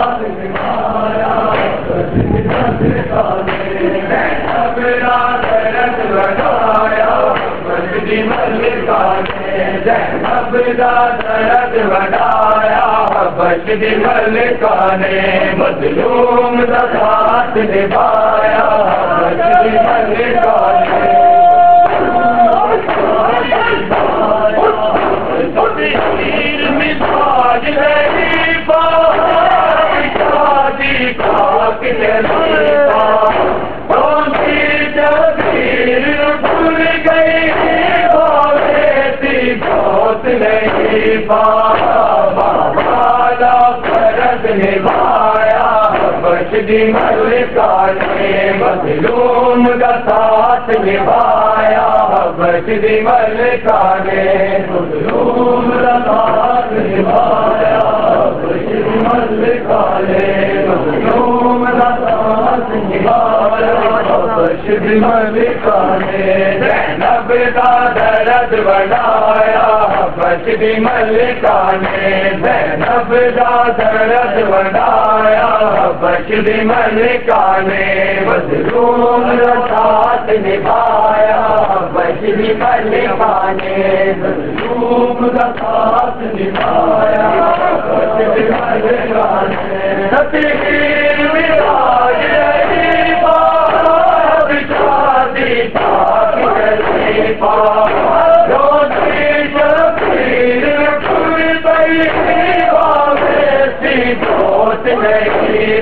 बचदी मलिका ने मजलूम दा साथ निभाया बचदी मलिका ने तीर मिजाज नहीं शादी का किलेसा कौन सी जबीर भूल गई बावेती बहुत नहीं निभाया बचदी मलिका ने मजलूम का साथ निभाया बचदी मलिका ने मजलूम का साथ निभाया बचदी मलिका ने मजलूम का साथ निभाया बचदी मलिका ने ज़ैनब का दर्द बढ़ाया बचदी मलिका ने ज़ैनब का दर्द बढ़ाया बचदी मलिका ने मजलूम का साथ निभाया बचदी मलिका ने मजलूम का साथ निभाया बचदी मलिका ने तकदीर मिजाज नहीं बात शादी का किलेसा रोज़ी शबीर भूल गई बहुत नहीं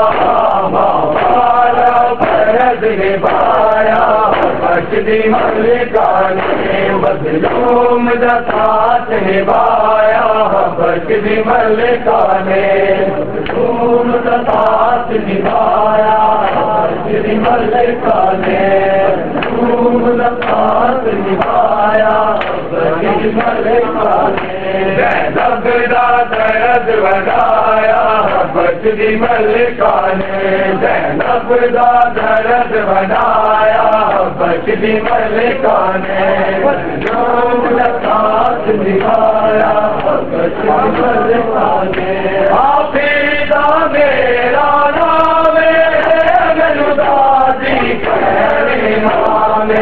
पाला फर्ज निभाया बचदी मलिका ने मजलूम का साथ निभाया बचदी मलिका ने मजलूम का साथ निभाया बचदी मलिका ने मजलूम का साथ निभाया बचदी मलिका ने ज़ैनब का दर्द बढ़ाया बचदी मलिका ने ज़ैनब का दर्द बढ़ाया बचदी मलिका ने मजलूम का साथ निभाया बचदी मलिका ने हाफिज़ा मेरा नाम गलुदाजी कहने माने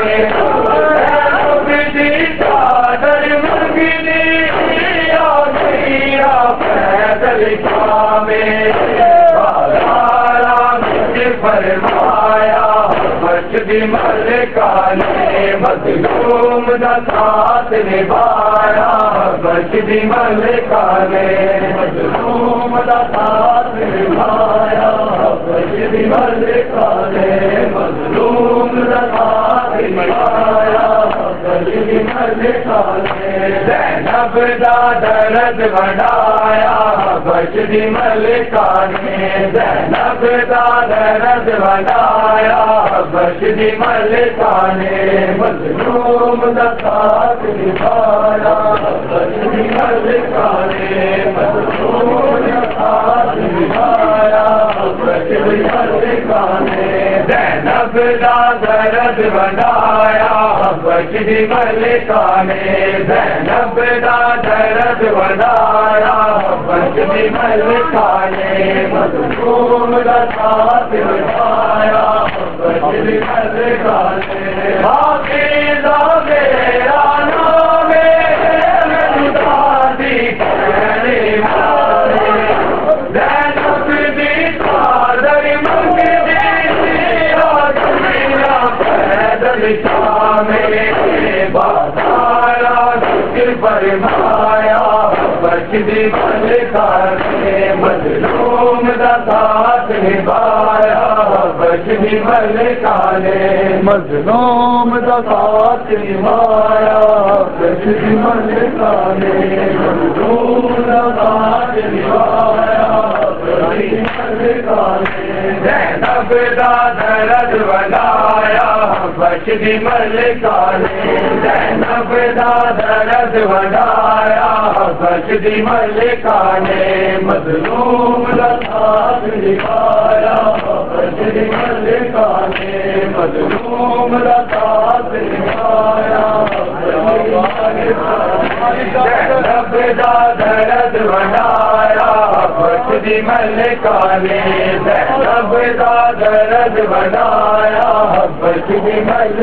ज़ैनब चादर मंगनी फरमाया बचदी मलिका ने मजलूम का साथ निभाया बचदी मलिका ने मजलूम का साथ निभाया बचदी मलिका ने मजलूम का साथ निभाया बचदी मलिका ने ज़ैनब का दर्द बढ़ाया बचदी मलिका ने ज़ैनब का दर्द बढ़ाया बचदी मलिका ने मजलूम का साथ निभाया बचदी मलिका ने मजलूम का साथ निभाया बचदी मलिका ने ज़ैनब का दर्द बढ़ाया बचदी मलिका ने ज़ैनब का दर्द बढ़ाया बचदी मलिका ने मजलूम का साथ निभाया बचदी मलिका ने हाफिज़ा मेरा नाम गलुदाजी कहने वाले ज़ैनब की चादर मंगनी पैदल शामे बाज़ारा ज़िक्र फरमाया बचदी मलिका ने मजलूम का साथ निभाया बचदी मलिका ने मजलूम का साथ निभाया बचदी मलिका ने मजलूम का साथ निभाया बचदी मलिका ने ज़ैनब का दर्द बढ़ाया बचदी मलिका ने ज़ैनब का दर्द बढ़ाया बचदी मलिका ने मजलूम का साथ निभाया बचदी मलिका ने मजलूम का साथ निभाया ज़ैनब का दर्द बढ़ाया दी मलिका ने ज़ैनब दा दर्द बनाया, हबश दी